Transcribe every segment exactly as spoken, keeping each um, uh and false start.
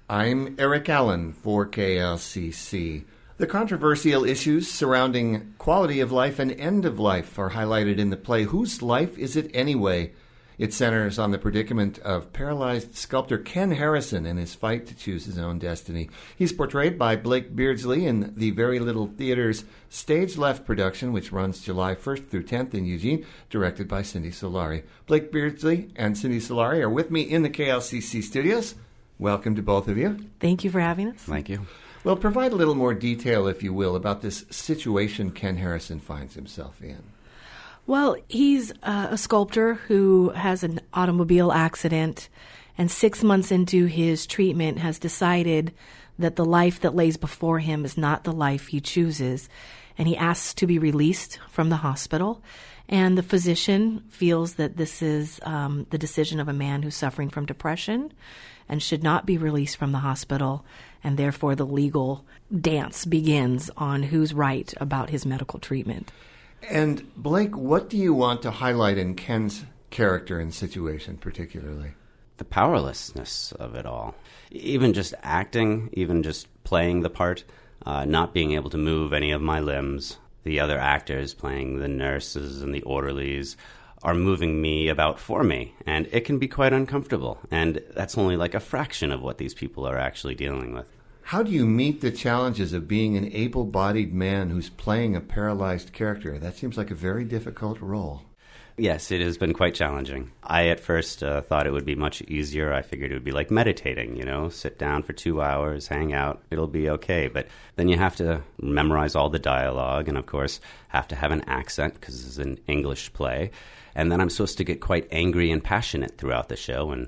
I'm Eric Allen for K L C C. The controversial issues surrounding quality of life and end of life are highlighted in the play Whose Life Is It Anyway? It centers on the predicament of paralyzed sculptor Ken Harrison and his fight to choose his own destiny. He's portrayed by Blake Beardsley in the Very Little Theater's Stage Left production, which runs July first through tenth in Eugene, directed by Cindy Solari. Blake Beardsley and Cindy Solari are with me in the K L C C studios. Welcome to both of you. Thank you for having us. Thank you. Well, provide a little more detail, if you will, about this situation Ken Harrison finds himself in. Well, he's uh, a sculptor who has an automobile accident, and six months into his treatment has decided that the life that lays before him is not the life he chooses, and he asks to be released from the hospital. And the physician feels that this is um, the decision of a man who's suffering from depression and should not be released from the hospital, and therefore the legal dance begins on who's right about his medical treatment. And Blake, what do you want to highlight in Ken's character and situation particularly? The powerlessness of it all. Even just acting, even just playing the part, uh, not being able to move any of my limbs. The other actors playing the nurses and the orderlies are moving me about for me, and it can be quite uncomfortable. And that's only like a fraction of what these people are actually dealing with. How do you meet the challenges of being an able-bodied man who's playing a paralyzed character? That seems like a very difficult role. Yes, it has been quite challenging. I at first uh, thought it would be much easier. I figured it would be like meditating, you know, sit down for two hours, hang out, it'll be okay. But then you have to memorize all the dialogue and, of course, have to have an accent because this is an English play. And then I'm supposed to get quite angry and passionate throughout the show and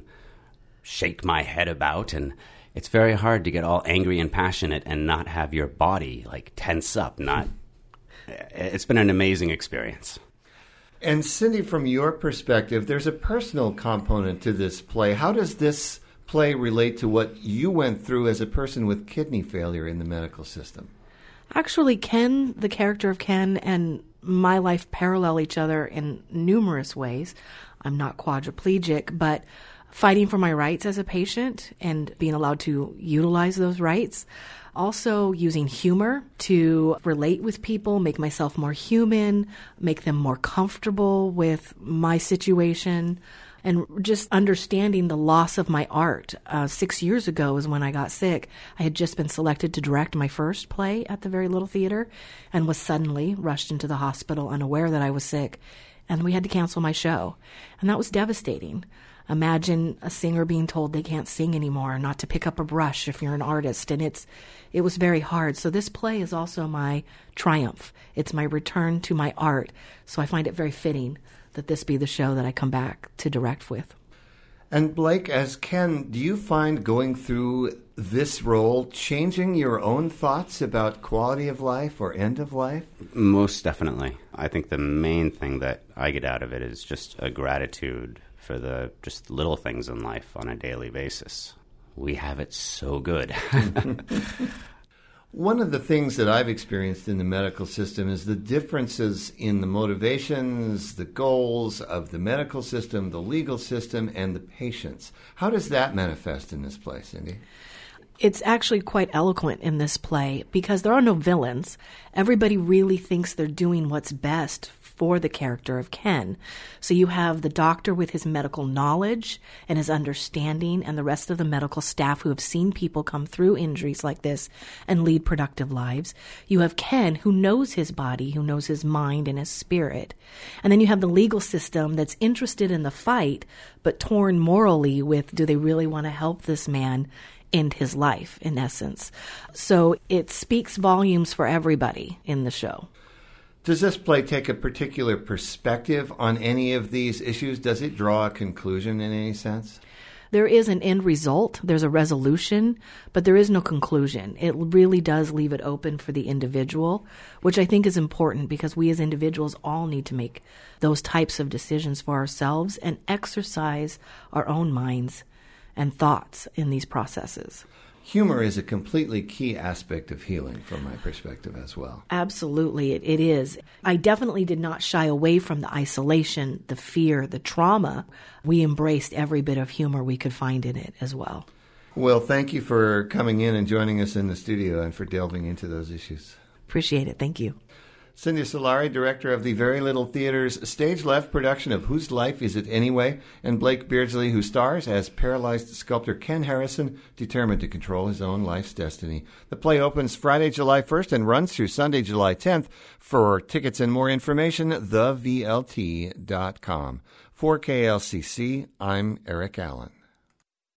shake my head about. And it's very hard to get all angry and passionate and not have your body, like, tense up. Not. It's been an amazing experience. And Cindy, from your perspective, there's a personal component to this play. How does this play relate to what you went through as a person with kidney failure in the medical system? Actually, Ken, the character of Ken, and my life parallel each other in numerous ways. I'm not quadriplegic, but fighting for my rights as a patient and being allowed to utilize those rights. Also using humor to relate with people, make myself more human, make them more comfortable with my situation, and just understanding the loss of my art. Uh, six years ago is when I got sick. I had just been selected to direct my first play at the Very Little Theater and was suddenly rushed into the hospital unaware that I was sick, and we had to cancel my show. And that was devastating. Imagine a singer being told they can't sing anymore, not to pick up a brush if you're an artist, and it's it was very hard. So this play is also my triumph. It's my return to my art. So I find it very fitting that this be the show that I come back to direct with. And Blake, as Ken, do you find going through this role changing your own thoughts about quality of life or end of life? Most definitely. I think the main thing that I get out of it is just a gratitude for the just little things in life on a daily basis. We have it so good. One of the things that I've experienced in the medical system is the differences in the motivations, the goals of the medical system, the legal system, and the patients. How does that manifest in this play, Cindy? It's actually quite eloquent in this play because there are no villains. Everybody really thinks they're doing what's best for the character of Ken. So you have the doctor with his medical knowledge and his understanding, and the rest of the medical staff who have seen people come through injuries like this and lead productive lives. You have Ken, who knows his body, who knows his mind and his spirit. And then you have the legal system that's interested in the fight, but torn morally with, do they really want to help this man end his life, in essence? So it speaks volumes for everybody in the show. Does this play take a particular perspective on any of these issues? Does it draw a conclusion in any sense? There is an end result. There's a resolution, but there is no conclusion. It really does leave it open for the individual, which I think is important because we as individuals all need to make those types of decisions for ourselves and exercise our own minds and thoughts in these processes. Humor is a completely key aspect of healing from my perspective as well. Absolutely, it, it is. I definitely did not shy away from the isolation, the fear, the trauma. We embraced every bit of humor we could find in it as well. Well, thank you for coming in and joining us in the studio and for delving into those issues. Appreciate it. Thank you. Cynthia Solari, director of the Very Little Theater's Stage Left production of Whose Life Is It Anyway? And Blake Beardsley, who stars as paralyzed sculptor Ken Harrison, determined to control his own life's destiny. The play opens Friday, July first and runs through Sunday, July tenth. For tickets and more information, the v l t dot com. For K L C C, I'm Eric Allen.